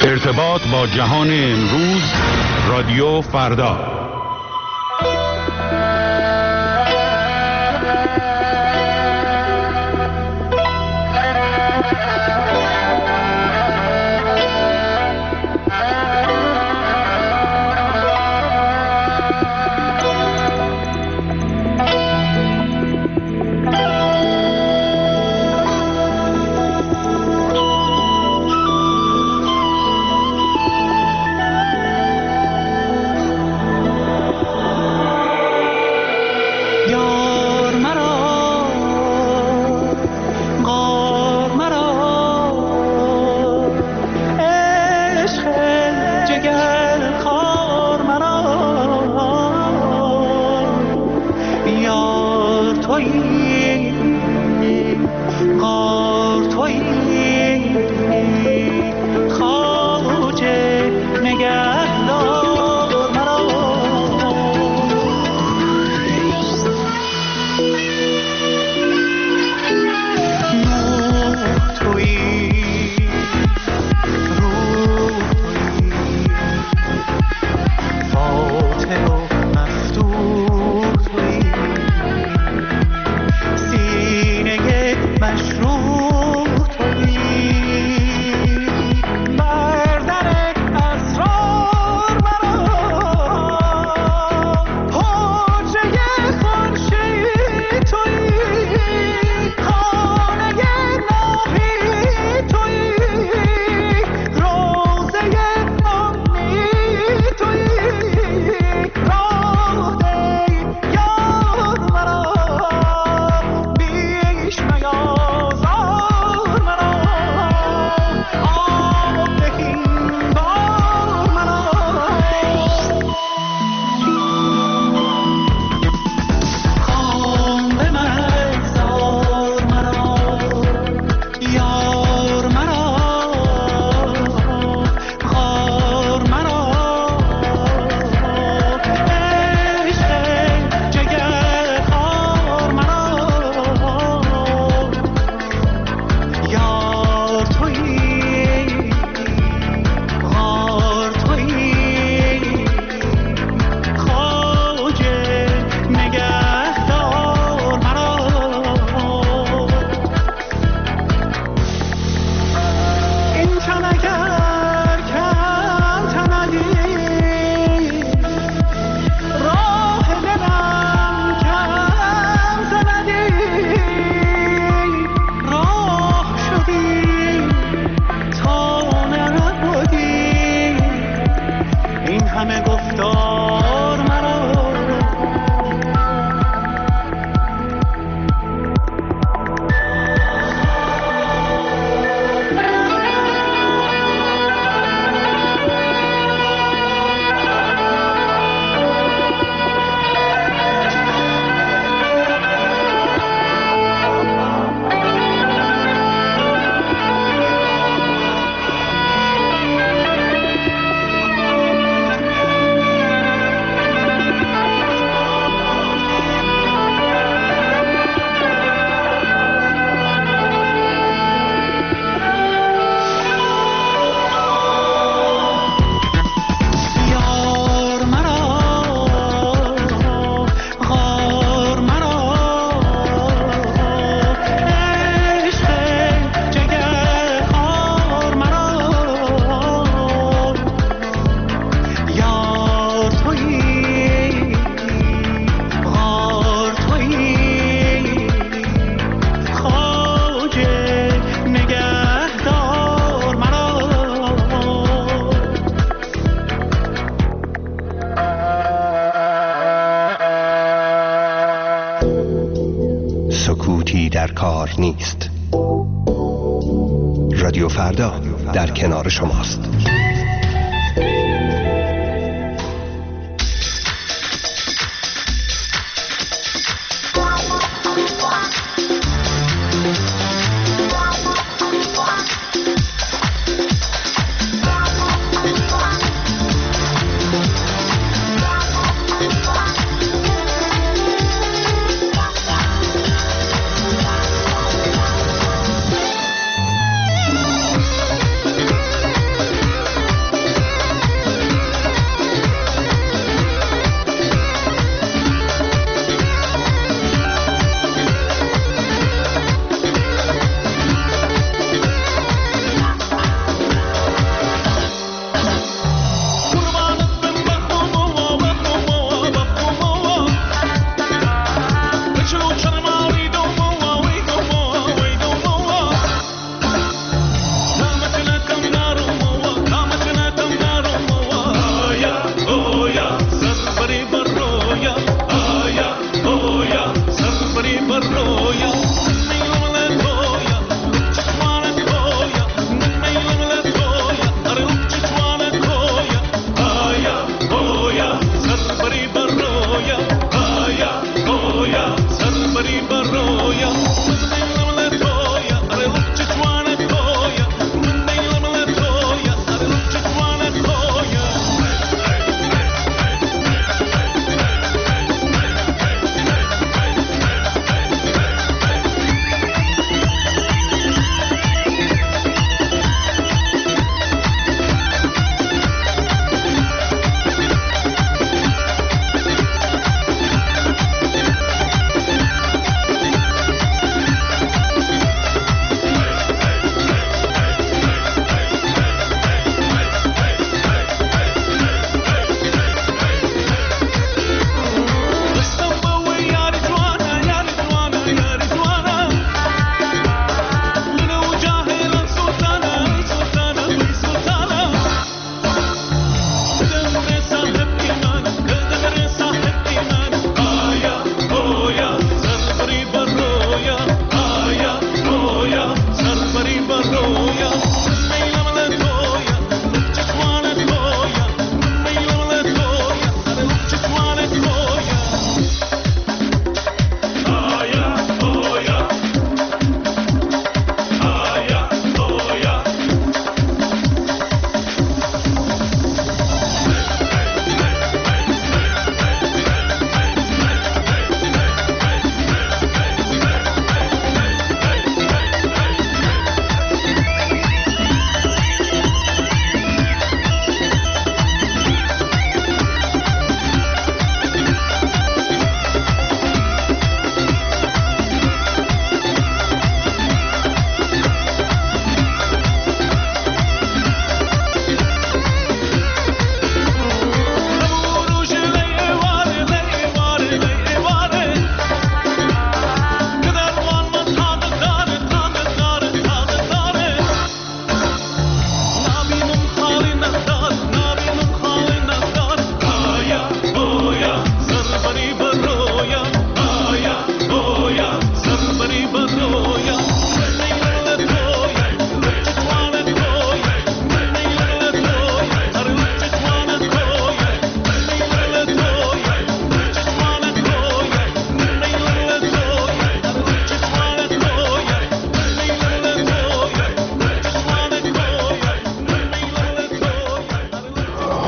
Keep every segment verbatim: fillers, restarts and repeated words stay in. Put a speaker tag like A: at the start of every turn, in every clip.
A: ارتباط با جهان امروز، رادیو فردا.
B: سکوتی در کار نیست. رادیو فردا در کنار شماست.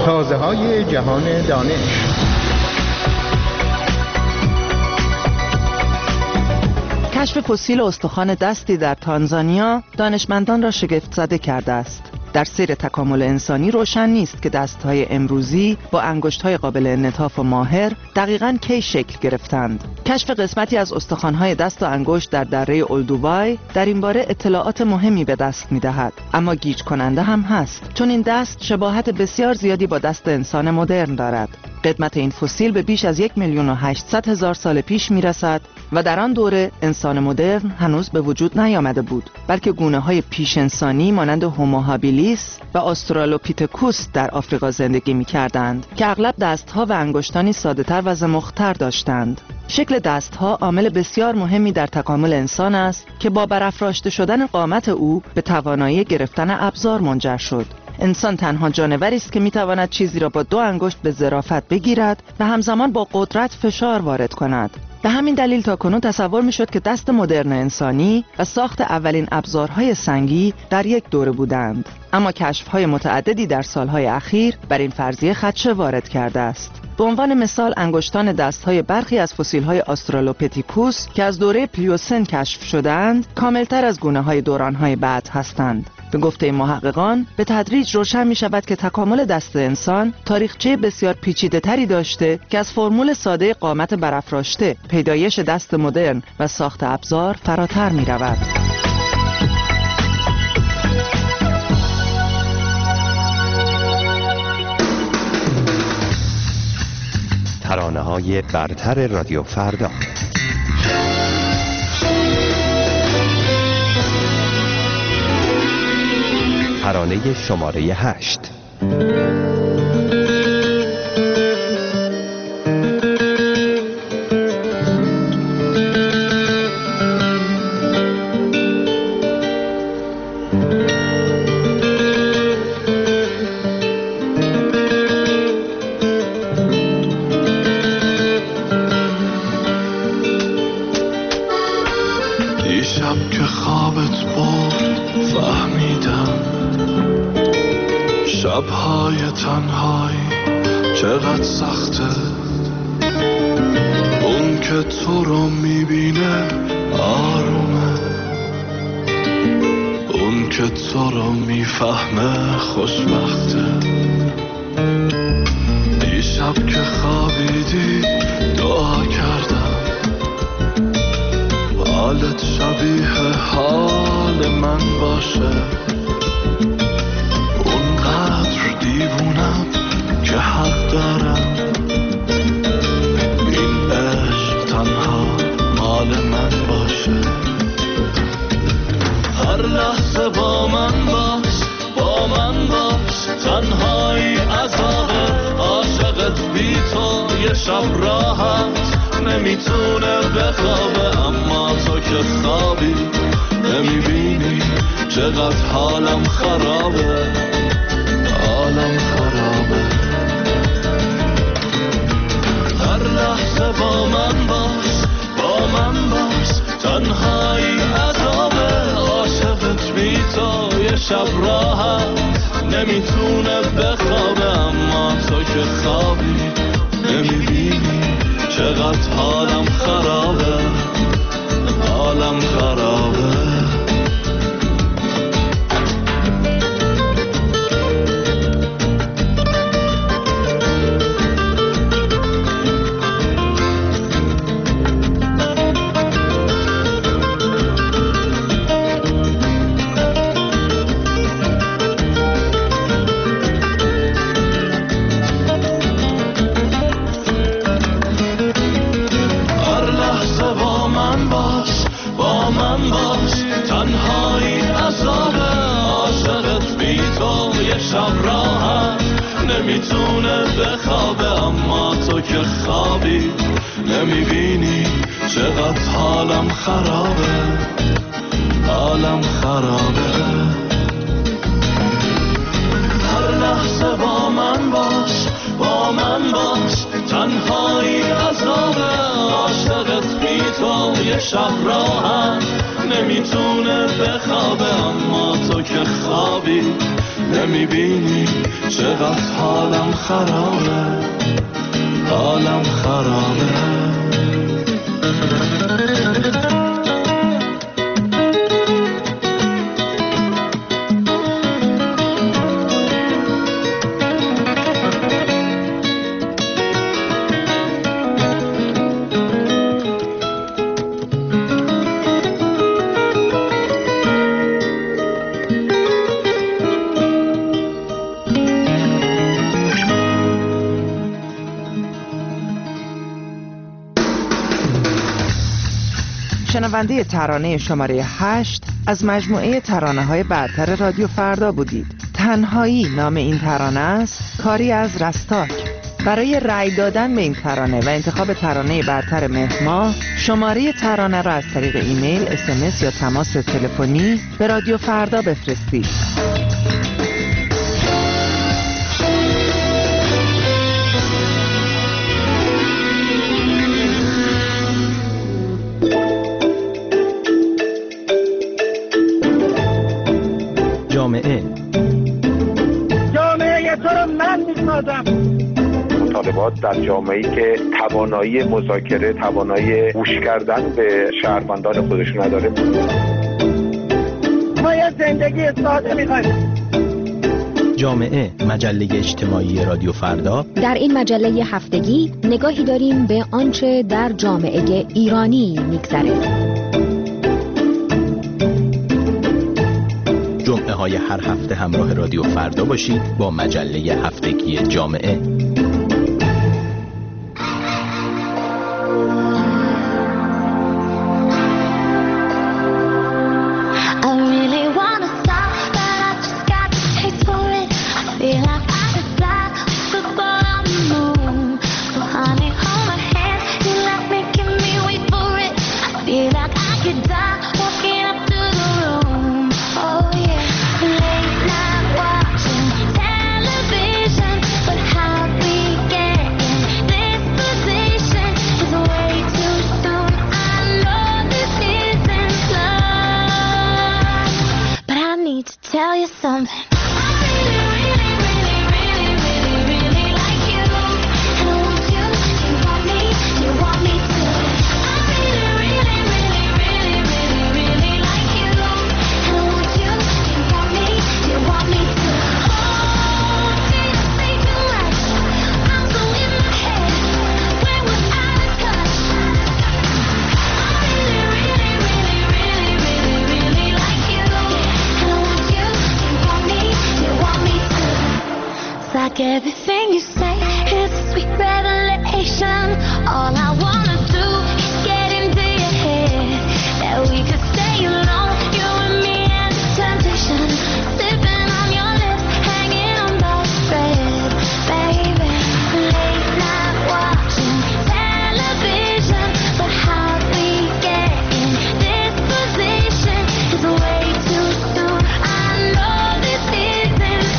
C: تازه های جهان دانش.
D: کشف فسیل استخوان دستی در تانزانیا دانشمندان را شگفت زده کرده است. در سیر تکامل انسانی روشن نیست که دست‌های امروزی با انگشت‌های قابل انعطاف و ماهر دقیقاً کی شکل گرفتند. کشف قسمتی از استخوان‌های دست و انگشت در دره اولدوبای در این باره اطلاعات مهمی به دست می‌دهد، اما گیج کننده هم هست، چون این دست شباهت بسیار زیادی با دست انسان مدرن دارد. قدمت این فسیل به بیش از یک میلیون و هشتصد هزار سال پیش میرسد و در آن دوره انسان مدرن هنوز به وجود نیامده بود، بلکه گونه‌های پیش انسانی مانند هومو هابیلیس و آسترالوپیتکوس در آفریقا زندگی می‌کردند که اغلب دست‌ها و انگشتانی ساده‌تر و زمخت‌تر داشتند. شکل دست‌ها عامل بسیار مهمی در تکامل انسان است که با برافراشته شدن قامت او به توانایی گرفتن ابزار منجر شد. انسان تنها جانوری است که میتواند چیزی را با دو انگشت به ظرافت بگیرد و همزمان با قدرت فشار وارد کند. به همین دلیل تاکنون تصور میشد که دست مدرن انسانی و ساخت اولین ابزارهای سنگی در یک دوره بودند. اما کشف‌های متعددی در سالهای اخیر بر این فرضیه خدشه وارد کرده است. به عنوان مثال انگشتان دست‌های برخی از فسیل‌های آسترالوپیتکوس که از دوره پلیوسن کشف شده‌اند، کاملتر از گونه‌های دوران‌های بعد هستند. به گفته محققان به تدریج روشن می شود که تکامل دست انسان تاریخچه بسیار پیچیده تری داشته که از فرمول ساده قامت برافراشته، پیدایش دست مدرن و ساخت ابزار فراتر می رود.
B: ترانه های برتر رادیو فردا. ترانه شماره هشت.
E: دیشب که خوابت برد فهمیدم شب‌های تنهایی چقدر سخته. اون که تو رو میبینه آرومه، اون که تو رو میفهمه خوشبخته. دیشب که خوابیدی دعا کردم حالت شبیه حال من باشه. اونقدر دیوونم که حق دارم این عشق تنها مال من باشه. هر لحظه با من باش، با من باش، تنهایی عذابه. عاشقت بی تو یه شب راحت نمیتونه بخوابه، اما تو که خوابی نمیبینی چقدر حالم خرابه، حالم خرابه. هر لحظه با من باش، با من باش، تنهایی عذابه. عاشقت بی تو یه شب راحت نمیتونه بخوابه، اما تو که خوابی نمیبینی چقدر حالم خرابه، حالم خرابه. شب راحت نمیتونه بخوابه، اما تو که خوابی نمیبینی چقدر حالم خرابه، حالم خرابه. هر لحظه با من باش، با من باش، تنهایی عذابه. عاشقت بی تو یه شب راحت نمیتونه بخوابه، اما تو که خوابی نمیبینی چقدر حالم خرابه، حالم خرابه.
D: شنونده ترانه شماره هشت از مجموعه ترانه‌های برتر رادیو فردا بودید. تنهایی نام این ترانه است، کاری از رستاک. برای رأی دادن به این ترانه و انتخاب ترانه برتر مهر ماه، شماره ترانه را از طریق ایمیل، اس ام اس یا تماس تلفنی به رادیو فردا بفرستید.
B: جامعه
C: جامعه تو رو من میسازم.
F: مطالبات در جامعه‌ای که توانایی مذاکره، توانایی گوش کردن به شهروندان خودش نداره.
C: ما یه زندگی ساده می‌خوایم.
B: جامعه، مجله اجتماعی رادیو فردا.
G: در این مجله هفتگی نگاهی داریم به آنچه در جامعه ایرانی می‌گذره.
B: جمعه های هر هفته همراه رادیو فردا باشید با مجله هفتگی جامعه.
H: Everything you say is a sweet revelation. All I wanna do is get into your head, that we could stay alone, you and me and the temptation, sipping on your lips, hanging on by a thread, baby. Late night watching television, but how we get in this position is way too soon. I know this isn't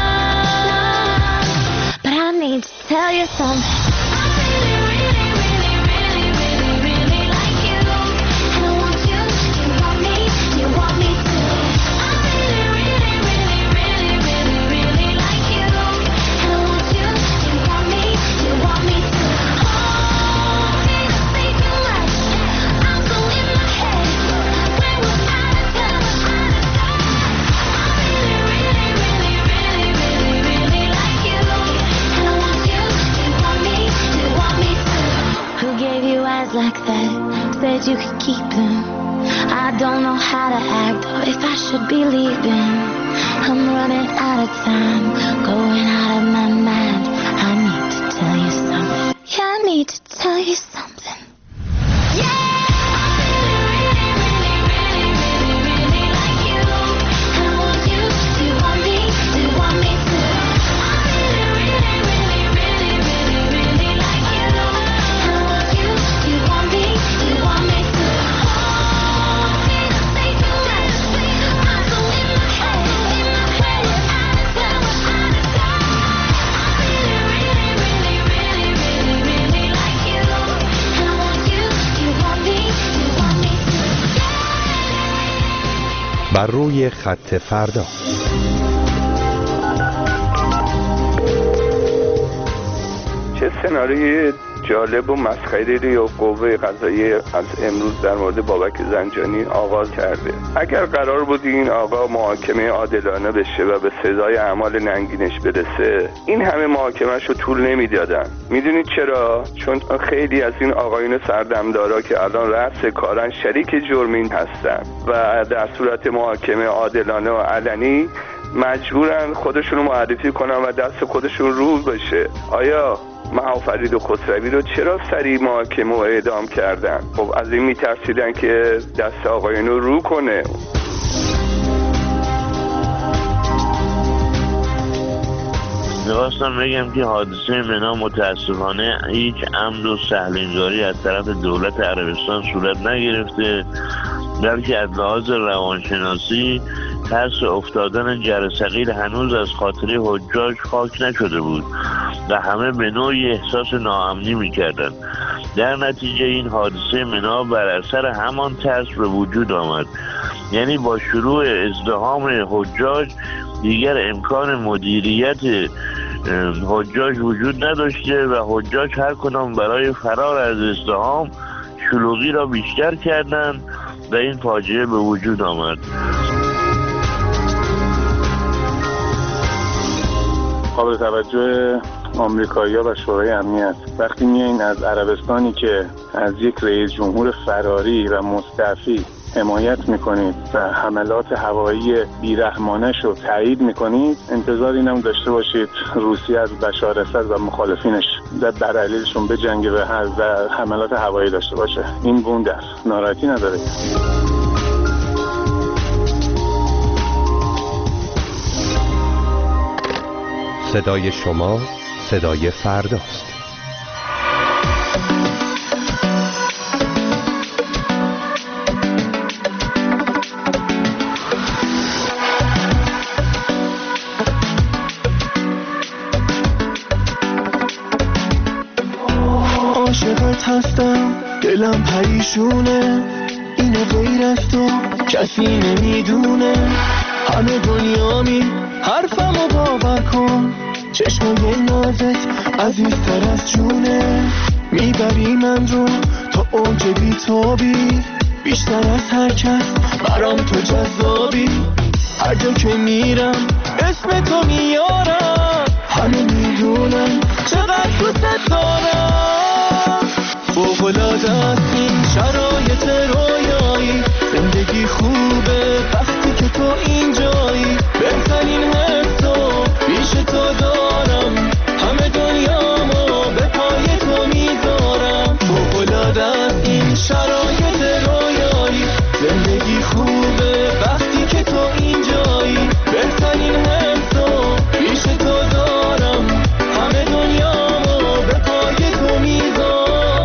H: love, but I need to tell you something. I really, really, really, really, really, really like you, and I want you, you want me, you want me too. I really, really, really, really, really, really like you, and I want you, you want me, you want me too. Oh, did I say too much? I'm so in my head. When we're out of time, out of time. I really, really, really, really, really, really like you, and I want you, you want me, you want me too. Who gave you eyes like that? Said you could keep them. I don't know how to act or if I should be leaving. I'm running out of time, going out of my mind. I need to tell you something. Yeah, I need to tell you something. Yeah! I really, really, really, really, really like you, and I want you, you want me, you want me too. I really, really, really, really, really, really like you, and I want you, you want me, you want me too. Oh, did I say too much? I'm so in my head, in my head. Out of time, out of time. I really, really, really, really, really, really like you, and I want you, you want me, you want me too.
B: بر روی خط فردا.
F: سناریوی جالب و مسخره‌ای و قوه قضاییه از امروز در مورد بابک زنجانی آغاز کرده. اگر قرار بود این آقا محاکمه عادلانه بشه و به سزای اعمال ننگینش برسه، این همه محاکمه‌اش رو طول نمیدادن. میدونید چرا؟ چون خیلی از این آقایون سردمدارا که الان رأس کارن شریک جرمین هستن و در صورت محاکمه عادلانه و علنی مجبورن خودشون رو معرفی کنن و دست خودشون رو بشه. آیا مهافرید و خسروی رو چرا سریع محاکمه و اعدام کردن؟ خب از این میترسیدن که دست آقایون رو رو کنه.
I: می‌خواستم بگم که حادثه منا متاسفانه هیچ عمد و سهل‌انگاری از طرف دولت عربستان صورت نگرفته، بلکه از لحاظ روانشناسی ترس افتادن جرثقیل هنوز از خاطره حجاج خاک نشده بود و همه به نوعی احساس ناامنی می‌کردند. در نتیجه این حادثه منا بر اثر همان ترس به وجود آمد. یعنی با شروع ازدحام حجاج دیگر امکان مدیریت حجاج وجود نداشته و حجاج هر کدام برای فرار از ازدحام شلوغی را بیشتر کردند و این فاجعه به وجود آمد.
J: قابل توجه آمریکایی‌ها و شورای امنیت وقتی میایین از عربستانی که از یک رئیس جمهور فراری و مستعفی حمایت میکنید و حملات هوایی بیرحمانش رو تایید میکنید، انتظار اینم داشته باشید روسیه از بشار اسد و مخالفینش در علیهشون بجنگه و حملات هوایی داشته باشه. این بونده است، ناراحتی نداره.
K: صدای شما صدای فرداست.
E: عاشقت هستم، دلم پریشونه، اینو غیر از تو کسی نمیدونه. همه دنیامی حرفمو باور کن، چشمای نازت عزیزتر از جونه. میبری من رو تا اوج بیتابی، بیشتر از هر کس برام تو جذابی. هر جا که میرم اسم تو میارم، همه میدونن چقدر دوست دارم. فوق‌العاده است این شرایط رویایی، زندگی خوبه وقتی که تو اینجایی. بهترین حسو پیش تو دارم، همه دنیامو به پای تو میذارم. فوق‌العاده است این شرایط رویایی، زندگی خوبه وقتی که تو اینجایی. بهترین حسو پیش تو دارم، همه دنیامو به پای تو میذارم.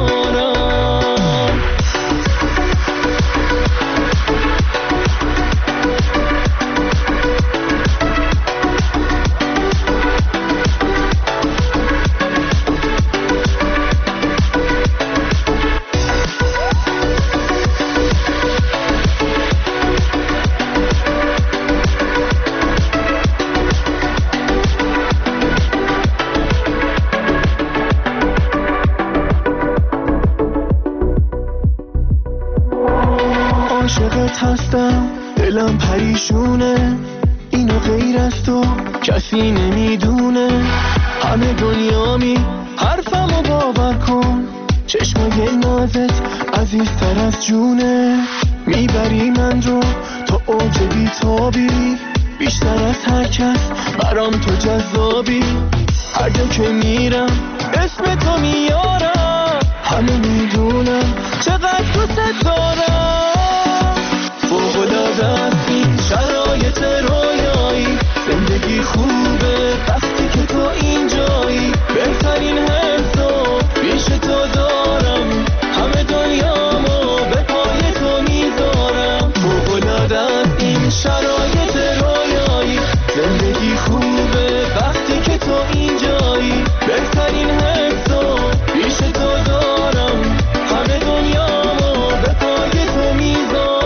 E: عاشقت هستم، دلم پریشونه، اینو غیر از تو کسی نمیدونه. همه دنیامی حرفمو باور کن، چشمای نازت عزیزتر از جونه. میبری من رو تا اوج بیتابی، بیشتر از هر کس برام تو جذابی. هر جا که میرم اسم تو میارم، همه میدونم چقدر دوست دارم. فوق‌العاده است این شرایط رویایی، زندگی خوبه وقتی که تو اینجایی. بهترین حسو پیش تو دارم، همه دنیامو به پای تو میذارم. فوق‌العاده است این شرایط رویایی، زندگی خوبه وقتی که تو اینجایی. بهترین حسو پیش تو دارم، همه دنیامو به پای تو میذارم.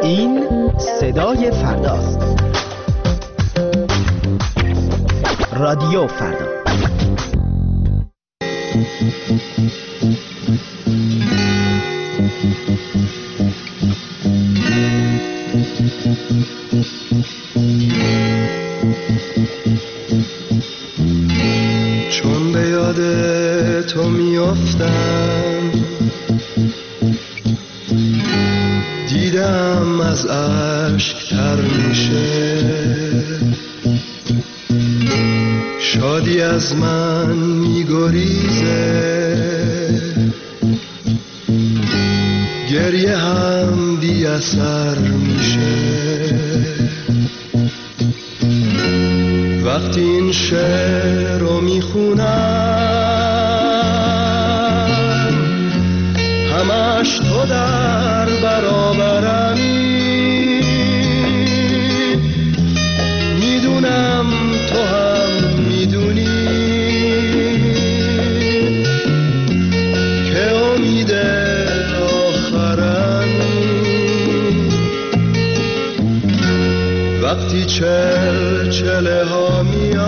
L: این صدای فرداست. رادیو فردا.
M: چون به یاد تو میافتم، دیدم از اشک تر میشه، شادی از من میگریزه، گریه هم بی اثر میشه. وقتی این شعر رو میخونم، همش تو در برابرمی، میدونم تو هم میدونی که امید آخرمی. وقتی چل چله ها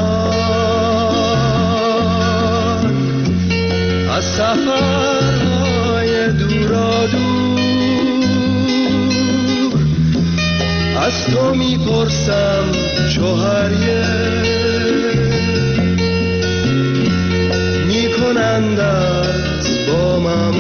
M: میان از سفرهای دورا دور، از تو میپرسم شوهریه، میکنند از با من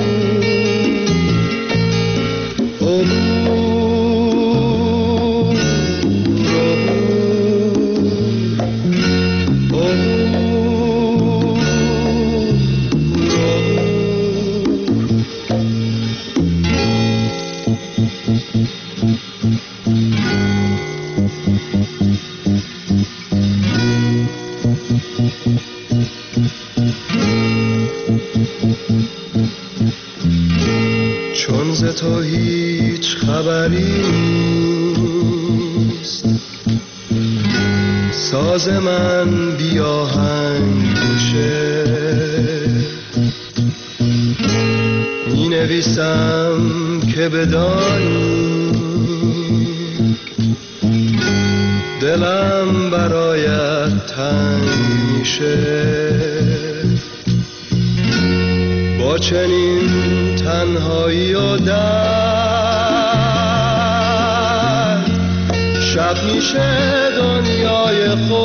M: چون ز تو هیچ خبری نیست، ساز من بی آهنگ میشه، می نویسم که بدانی دلم برایت تنگ میشه. با چنین تنهایی و درد، شب میشه دنیای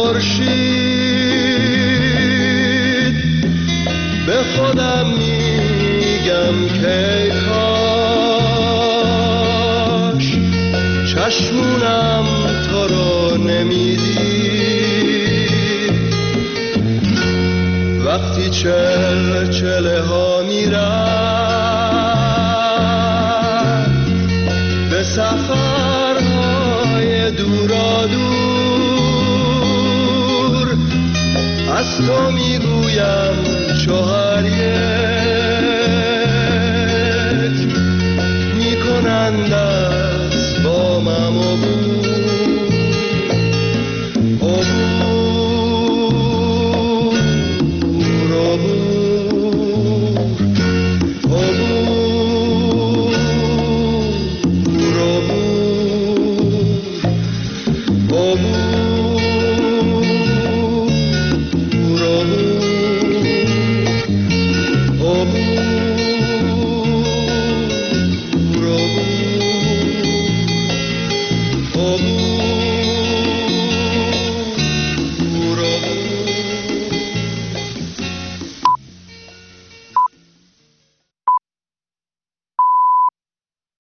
M: خورشید. به خودم میگم که کاش چشمونم تو رو نمیدید. وقتی چل چله ها میرن به سفرهای دورا دور، از تو میگویم شوهریت، میکنند